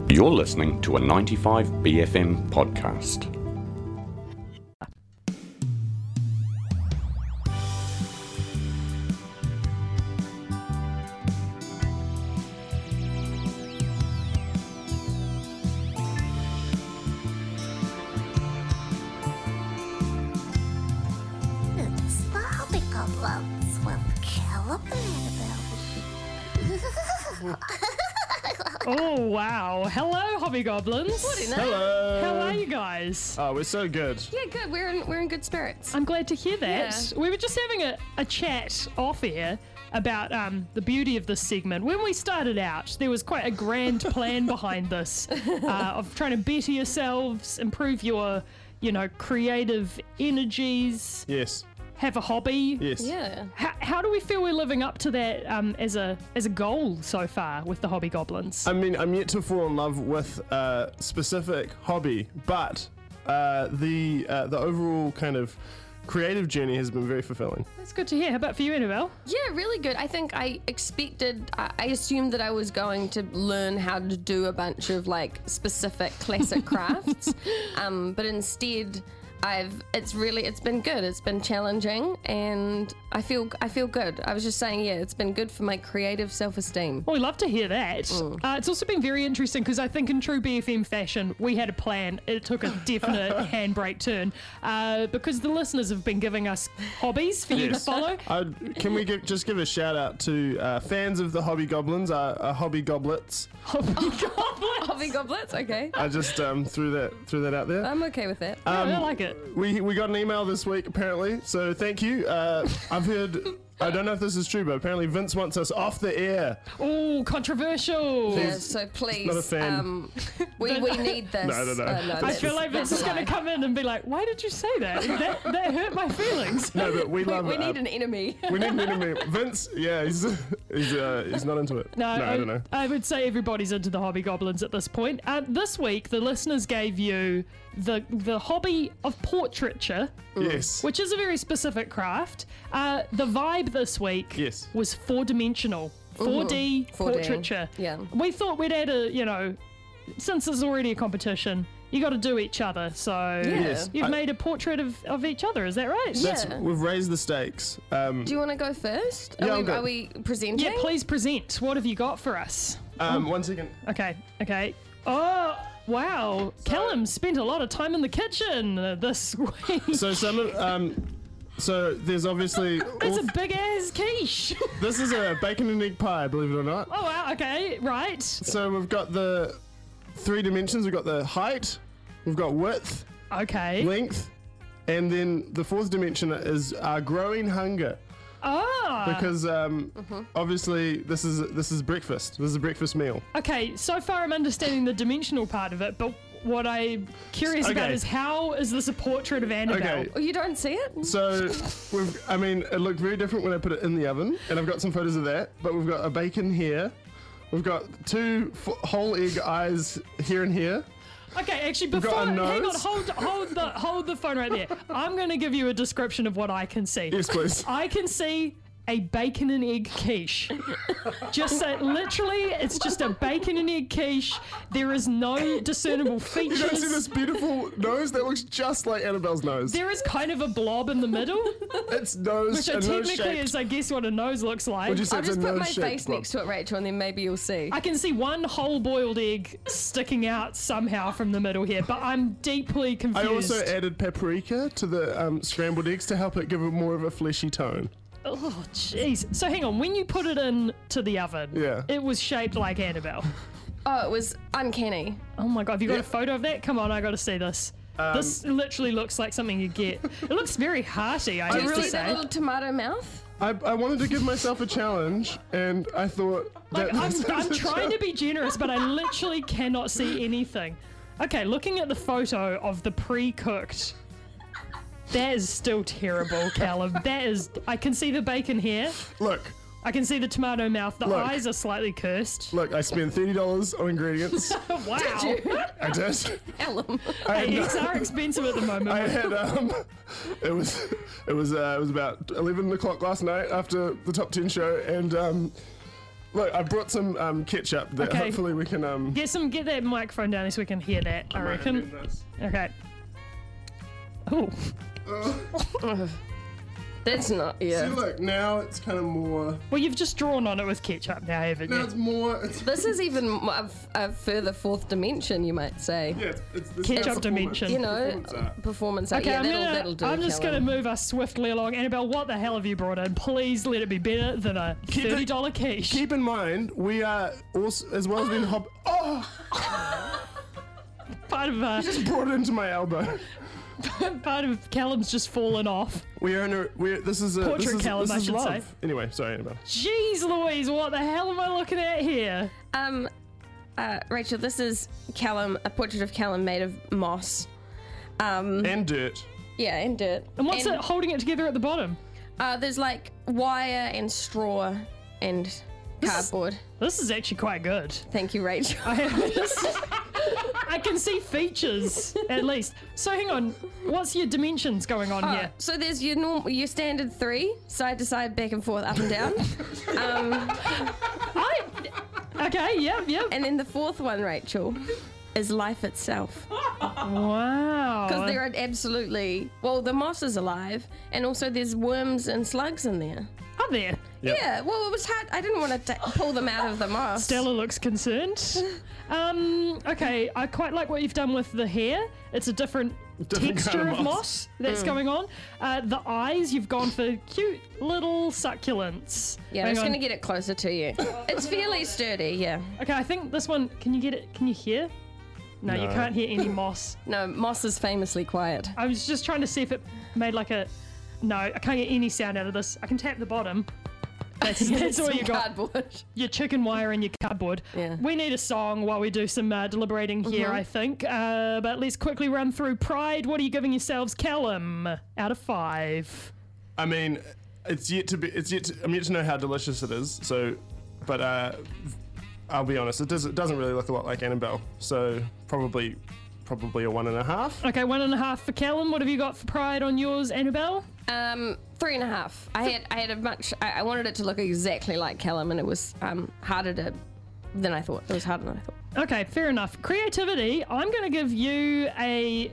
You're listening to a 95BFM podcast. It's the Hobby Goblins with Caleb and Annabelle. Oh, wow. Hello, Hobby Goblins. Hello. How are you guys? Oh, we're so good. Yeah, good. We're in good spirits. I'm glad to hear that. Yeah. We were just having a chat off air about the beauty of this segment. When we started out, there was quite a grand plan behind this of trying to better yourselves, improve your, creative energies, Yes. have a hobby. Yes. Yeah. How do we feel we're living up to that as a goal so far with the Hobby Goblins? I mean, I'm yet to fall in love with a specific hobby, but the overall kind of creative journey has been very fulfilling. That's good to hear. How about for you, Annabelle? Yeah, really good. I think I assumed that I was going to learn how to do a bunch of specific classic crafts, but instead it's been good. It's been challenging, and I feel good. I was just saying, yeah, it's been good for my creative self-esteem. Well, we love to hear that. It's also been very interesting because I think in true BFM fashion, we had a plan. It took a definite handbrake turn because the listeners have been giving us hobbies for you to follow. Can we just give a shout out to fans of the Hobby Goblins, our Hobby Goblets? Hobby Goblins. Hobby goblets, okay. I just threw that out there. I'm okay with that. I like it. We got an email this week apparently, so thank you. I've heard, I don't know if this is true, but apparently Vince wants us off the air. Oh, controversial. Yeah, so please, not a fan. we need this. No. I feel like Vince is going to come in and be like, why did you say that? That hurt my feelings. No, but we love We it. need an enemy. We need an enemy. Vince, yeah, he's not into it. No, I don't know. I would say everybody's into the Hobby Goblins at this point. This week, the listeners gave you the hobby of portraiture, Yes. which is a very specific craft. The vibe this week Yes. was four-dimensional, 4D 4D, portraiture. yeah. We thought we'd add since there's already a competition, you got to do each other. So Yes. you've made a portrait of each other, is that right? Yeah. We've raised the stakes. Do you want to go first? Yeah, I'll go. Are we presenting? Yeah, please present. What have you got for us? 1 second. Okay. Oh, wow. Callum spent a lot of time in the kitchen this week. So so there's obviously That's a big ass quiche. this is a bacon and egg pie, believe it or not. Oh, wow. Okay, right. So we've got the 3 dimensions. We've got the height, we've got width, Okay. length, and then the 4th dimension is our growing hunger. Because obviously this is breakfast. This is a breakfast meal. Okay, so far I'm understanding the dimensional part of it, but what I'm curious about Okay. is how is this a portrait of Annabelle? Okay. Oh, you don't see it? So it looked very different when I put it in the oven, and I've got some photos of that. But we've got a bacon here. We've got 2 whole egg eyes here and here. Okay, actually, got before a hang on, nose. hold the phone right there. I'm going to give you a description of what I can see. Yes, please. I can see a bacon and egg quiche. Just literally, it's just a bacon and egg quiche. There is no discernible features. You guys see this beautiful nose that looks just like Annabelle's nose? There is kind of a blob in the middle, It's nose, which a nose technically shaped. is, I guess, what a nose looks like. Would you say I'll it's a just put my nose-shaped face blob? next to it, Rachel, and then maybe you'll see. I can see one whole boiled egg sticking out somehow from the middle here, but I'm deeply confused. I also added paprika to the scrambled eggs to help it give it more of a fleshy tone. Oh, jeez. So hang on, when you put it into the oven, Yeah. it was shaped like Annabelle. Oh, it was uncanny. Oh my god, have you got Yeah. a photo of that? Come on, I got to see this. This literally looks like something you get. It looks very hearty, I Do you really see that say. little tomato mouth? I wanted to give myself a challenge, and I thought Like, that I'm trying to be generous, but I literally cannot see anything. Okay, looking at the photo of the pre-cooked, that is still terrible, Callum. I can see the bacon here. Look, I can see the tomato mouth. The Look. eyes are slightly cursed. I spent $30 on ingredients. Wow. I did. Ellum. Hey, eggs are expensive at the moment. I had it was about 11 o'clock last night after the top 10 show, and Look, I brought some ketchup that Okay. hopefully we can. Get that microphone down so we can hear that, I reckon. Okay. Oh, That's not, See, yeah. look, now it's kind of more. well, you've just drawn on it with ketchup now, haven't Now you? it's more. It's, This is even a further fourth dimension, you might say. yeah, it's this Ketchup performance- dimension. You know, performance art. performance art. Okay, Yeah, that'll do. I'm just going to Callum. move us swiftly along. Annabelle, what the hell have you brought in? Please let it be better than a $30 quiche. Keep in mind, we are also, as well as being Part of just brought it into my elbow. part of Callum's just fallen off. We are in a. This is a. Portrait this is, Callum, this I is should love. say. Anyway, sorry, Annabelle. Jeez Louise, what the hell am I looking at here? Rachel, this is Callum, a portrait of Callum made of moss. And dirt. Yeah, and dirt. And what's it holding it together at the bottom? There's like wire and straw and cardboard. This is actually quite good. Thank you, Rachel. I can see features, at least. So hang on, what's your dimensions going on here? So there's your standard 3, side to side, back and forth, up and down. Okay, yep. And then the 4th one, Rachel, is life itself. Wow. Because there are absolutely, well, the moss is alive, and also there's worms and slugs in there. Are there? Yep. Yeah, well, it was hard. I didn't want to pull them out of the moss. Stella looks concerned. Okay, I quite like what you've done with the hair. It's a different texture kind of of moss that's going on. The eyes, you've gone for cute little succulents. Yeah, I'm Hang just on. going to get it closer to you. It's fairly sturdy, yeah. Okay, I think this one, can you get it? Can you hear? No, you No. can't hear any moss. No, moss is famously quiet. I was just trying to see if it made like a. No, I can't get any sound out of this. I can tap the bottom. That's all Some you got. cardboard. Your chicken wire and your cardboard. Yeah. We need a song while we do some deliberating here, I think. But let's quickly run through Pride. What are you giving yourselves, Callum? Out of 5. I mean, it's yet to be. I'm yet to know how delicious it is. So, but I'll be honest. It doesn't really look a lot like Annabelle. So probably a 1.5. Okay, 1.5 for Callum. What have you got for Pride on yours, Annabelle? 3.5. I had a much. I wanted it to look exactly like Callum, and it was harder than I thought. It was harder than I thought. Okay, fair enough. Creativity, I'm going to give you a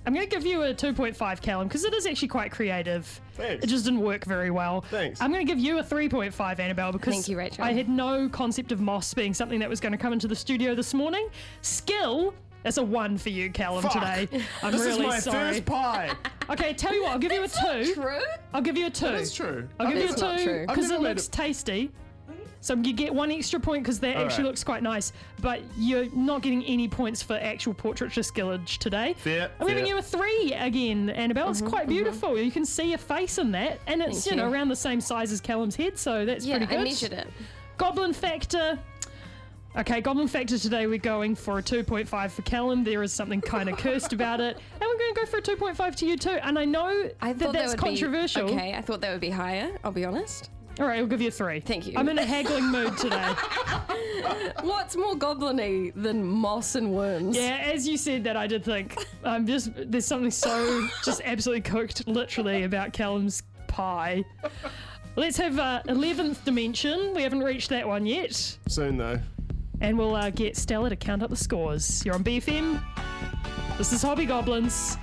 2.5, Callum, because it is actually quite creative. Thanks. It just didn't work very well. Thanks. I'm going to give you a 3.5, Annabelle, because Thank you, Rachel. I had no concept of moss being something that was going to come into the studio this morning. Skill, that's a 1 for you, Callum, Fuck. today. I'm This really is my sorry. first pie. Okay, tell you what, I'll give you a 2. True. I'll give you a 2. That's true. I'll give you a That's not 2 true. because I've it never made looks it- tasty. So you get 1 extra point because that actually right. looks quite nice, but you're not getting any points for actual portraiture skillage today. Fair, I'm giving fair. you a 3 again, Annabelle. It's quite beautiful. You can see a face in that, and it's Thank you. around the same size as Callum's head, so that's Yeah, pretty good. I measured it. Goblin factor. Okay, Goblin factor today we're going for a 2.5 for Callum. There is something kind of cursed about it, and we're going to go for a 2.5 to you too. And I know I that thought that's would controversial. Be, okay, I thought that would be higher. I'll be honest. All right, I'll give you a 3. Thank you. I'm in a haggling mood today. What's more goblin-y than moss and worms? Yeah, as you said that, I did think there's something so just absolutely cooked, literally, about Callum's pie. Let's have 11th dimension. We haven't reached that one yet, Soon though. and we'll get Stella to count up the scores. You're on BFM. This is Hobby Goblins.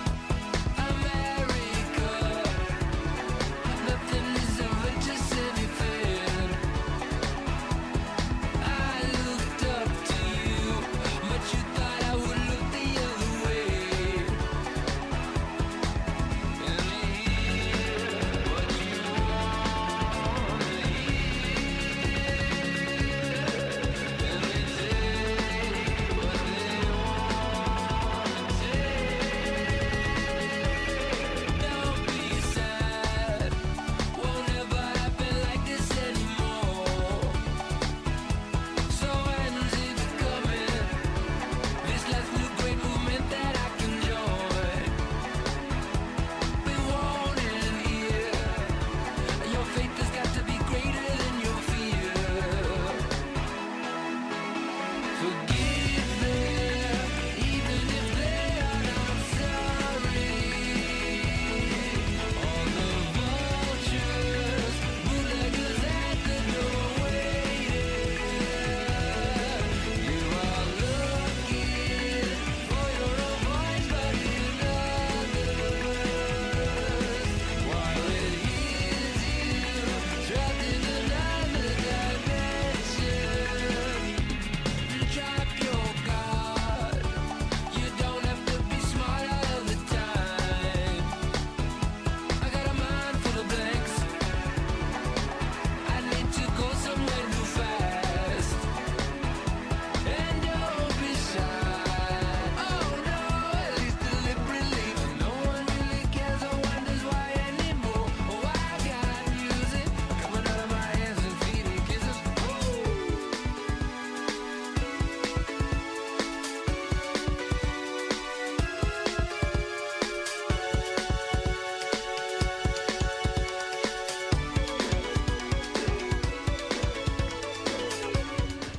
Nothing is ever just any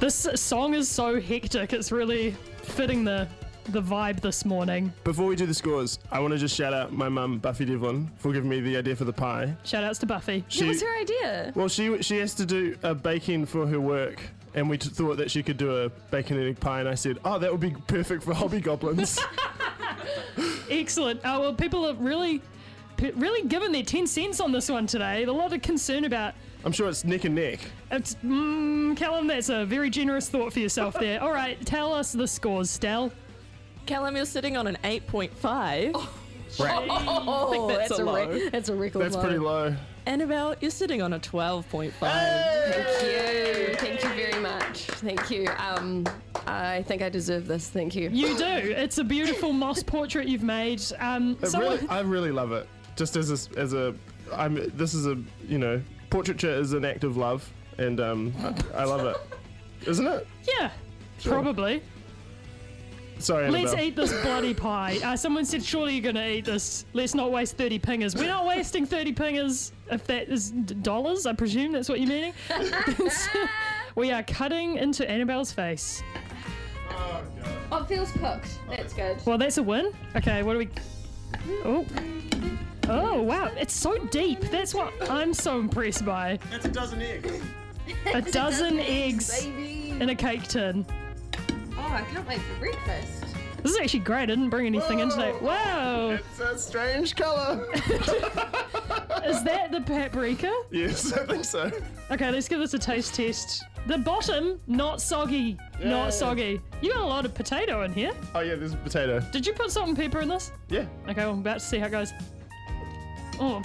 This song is so hectic. It's really fitting the vibe this morning. Before we do the scores, I want to just shout out my mum, Buffy Devlin, for giving me the idea for the pie. Shout outs to Buffy. What was her idea? Well, she has to do a baking for her work, and we thought that she could do a bacon and egg pie, and I said, oh, that would be perfect for hobby goblins. Excellent. Well, people are really giving their 10 cents on this one today. A lot of concern about. I'm sure it's neck and neck. It's Callum. That's a very generous thought for yourself there. All right, tell us the scores, Stel. Callum, you're sitting on an 8.5. Oh, that's a low. That's a record That's low. pretty low. Annabelle, you're sitting on a 12.5. Thank you very much. Thank you. I think I deserve this. Thank you. You do. It's a beautiful moss portrait you've made. I really love it. Just this is a portraiture is an act of love, and I love it. Isn't it? Yeah, probably. Sorry, Annabelle. Let's eat this bloody pie. Someone said, surely you're going to eat this. Let's not waste 30 pingers. We're not wasting 30 pingers, if that is dollars, I presume that's what you're meaning. We are cutting into Annabelle's face. Oh, it feels cooked. That's good. Well, that's a win. Okay, what do we... Oh, wow. It's so deep. That's what I'm so impressed by. That's a dozen eggs. A dozen eggs Baby. in a cake tin. Oh, I can't wait for breakfast. This is actually great. I didn't bring anything in today. Wow. It's a strange colour. Is that the paprika? Yes, I think so. Okay, let's give this a taste test. The bottom, not soggy. Not soggy. You got a lot of potato in here. Oh yeah, there's a potato. Did you put salt and pepper in this? Yeah. Okay, well, I'm about to see how it goes. Oh.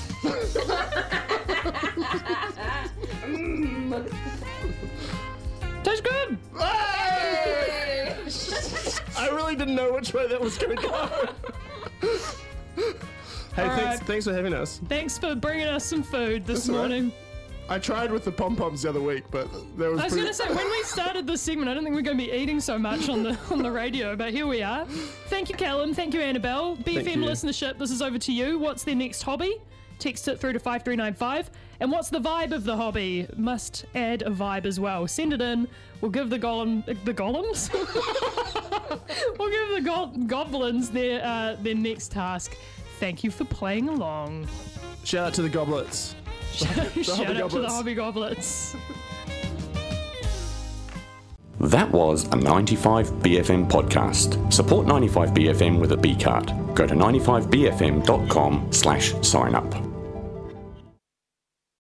Tastes good. I really didn't know which way that was going to go. Hey, right. thanks for having us. Thanks for bringing us some food this That's all right. morning. I tried with the pom-poms the other week, but that was I was going to say, when we started this segment, I didn't think we were going to be eating so much on the radio, but here we are. Thank you, Callum. Thank you, Annabelle. BFM you. listenership, this is over to you. What's their next hobby? Text it through to 5395. And what's the vibe of the hobby? Must add a vibe as well. Send it in. We'll give the golems. We'll give the goblins their next task. Thank you for playing along. Shout out to the goblets. Shout out to the goblets. hobby goblets. That was a 95BFM podcast. Support 95BFM with a B card. Go to 95BFM.com/sign up.